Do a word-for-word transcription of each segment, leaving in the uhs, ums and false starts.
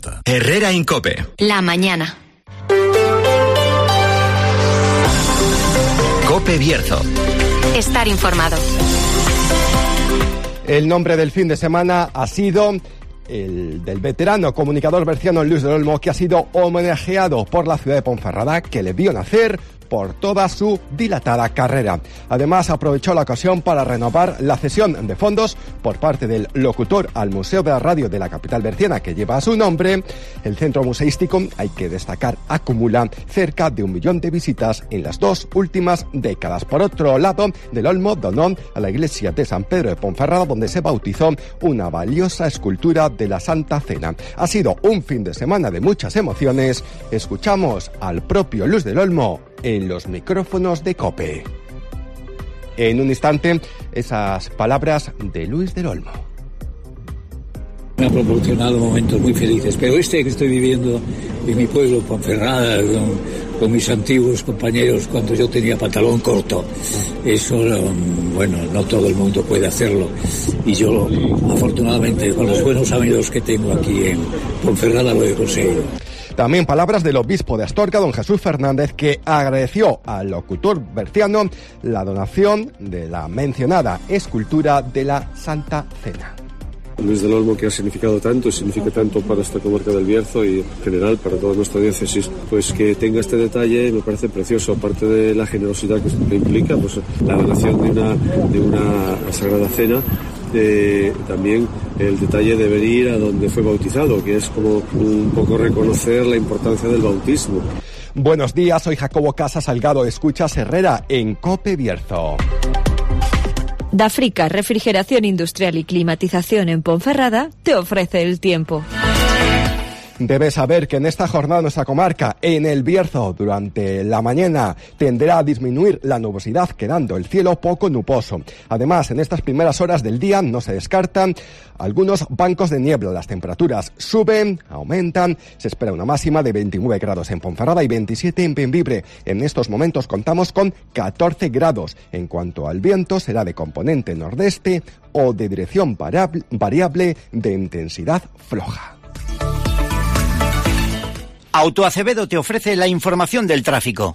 Herrera Incope. La mañana. Cope Bierzo. Estar informado. El nombre del fin de semana ha sido el del veterano comunicador berciano Luis del Olmo, que ha sido homenajeado por la ciudad de Ponferrada, que le vio nacer, por toda su dilatada carrera. Además, aprovechó la ocasión para renovar la cesión de fondos por parte del locutor al Museo de la Radio de la capital berciana, que lleva su nombre. El centro museístico, hay que destacar, acumula cerca de un millón de visitas en las dos últimas décadas. Por otro lado, del Olmo donó a la iglesia de San Pedro de Ponferrada, donde se bautizó una valiosa escultura de la Santa Cena. Ha sido un fin de semana de muchas emociones. Escuchamos al propio Luis del Olmo en los micrófonos de COPE. En un instante, esas palabras de Luis del Olmo. Me ha proporcionado momentos muy felices, pero este que estoy viviendo en mi pueblo, Ponferrada, con, con mis antiguos compañeros cuando yo tenía pantalón corto, eso, bueno, no todo el mundo puede hacerlo, y yo, afortunadamente, con los buenos amigos que tengo aquí en Ponferrada, lo he conseguido. También palabras del obispo de Astorga, don Jesús Fernández, que agradeció al locutor berciano la donación de la mencionada escultura de la Santa Cena. Luis del Olmo, que ha significado tanto y significa tanto para esta comarca del Bierzo y en general para toda nuestra diócesis, pues que tenga este detalle me parece precioso, aparte de la generosidad que implica, pues la donación de una, de una Sagrada Cena. Eh, también el detalle de venir a donde fue bautizado, que es como un poco reconocer la importancia del bautismo. Buenos días, soy Jacobo Casa Salgado, escuchas Herrera en COPE Bierzo. Dafrica, refrigeración industrial y climatización en Ponferrada, te ofrece el tiempo. Debes saber que en esta jornada nuestra comarca, en el Bierzo, durante la mañana tenderá a disminuir la nubosidad, quedando el cielo poco nuboso. Además, en estas primeras horas del día no se descartan algunos bancos de niebla. Las temperaturas suben, aumentan. Se espera una máxima de veintinueve grados en Ponferrada y veintisiete en Bembibre. En estos momentos contamos con catorce grados. En cuanto al viento, será de componente nordeste o de dirección variable de intensidad floja. Autoacevedo te ofrece la información del tráfico.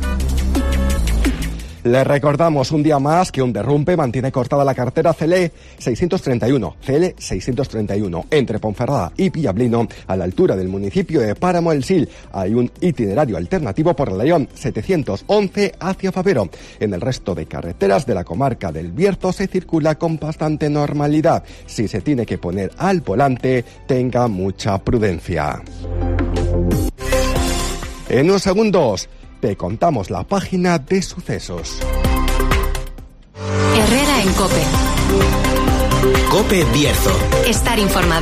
Les recordamos un día más que un derrumbe mantiene cortada la carretera C L seiscientos treinta y uno, C L seiscientos treinta y uno, entre Ponferrada y Villablino, a la altura del municipio de Páramo del Sil. Hay un itinerario alternativo por la León setecientos once hacia Favero. En el resto de carreteras de la comarca del Bierzo se circula con bastante normalidad. Si se tiene que poner al volante, tenga mucha prudencia. En unos segundos te contamos la página de sucesos. Herrera en COPE. COPE Bierzo. Estar informado.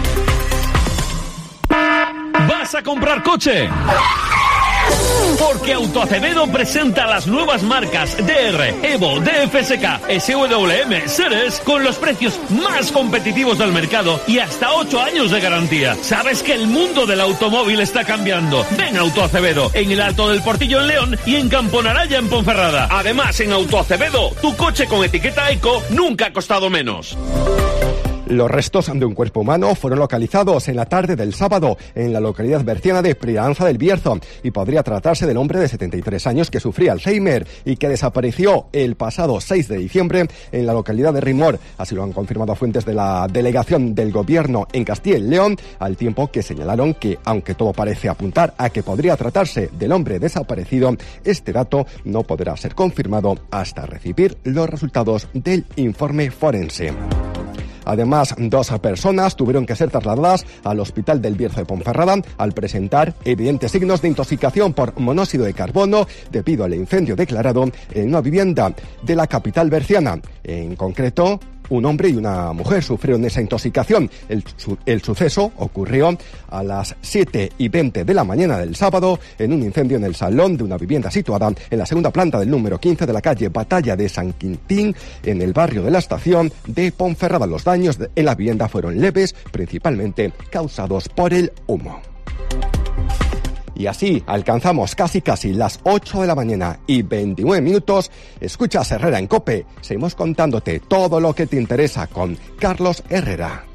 ¿Vas a comprar coche? Porque Autoacevedo presenta las nuevas marcas D R, Evo, D F S K, S W M, Ceres con los precios más competitivos del mercado y hasta ocho años de garantía. ¿Sabes que el mundo del automóvil está cambiando? Ven a Autoacevedo, en el Alto del Portillo en León y en Camponaraya en Ponferrada. Además, en Autoacevedo, tu coche con etiqueta Eco nunca ha costado menos. Los restos de un cuerpo humano fueron localizados en la tarde del sábado en la localidad berciana de Prianza del Bierzo y podría tratarse del hombre de setenta y tres años que sufría Alzheimer y que desapareció el pasado seis de diciembre en la localidad de Rimor. Así lo han confirmado fuentes de la delegación del gobierno en Castilla y León, al tiempo que señalaron que, aunque todo parece apuntar a que podría tratarse del hombre desaparecido, este dato no podrá ser confirmado hasta recibir los resultados del informe forense. Además, dos personas tuvieron que ser trasladadas al Hospital del Bierzo de Ponferrada al presentar evidentes signos de intoxicación por monóxido de carbono debido al incendio declarado en una vivienda de la capital berciana. En concreto, un hombre y una mujer sufrieron esa intoxicación. El, su, el suceso ocurrió a las siete y veinte de la mañana del sábado en un incendio en el salón de una vivienda situada en la segunda planta del número quince de la calle Batalla de San Quintín, en el barrio de la Estación de Ponferrada. Los daños de, en la vivienda fueron leves, principalmente causados por el humo. Y así alcanzamos casi casi las ocho de la mañana y veintinueve minutos. Escuchas Herrera en COPE. Seguimos contándote todo lo que te interesa con Carlos Herrera.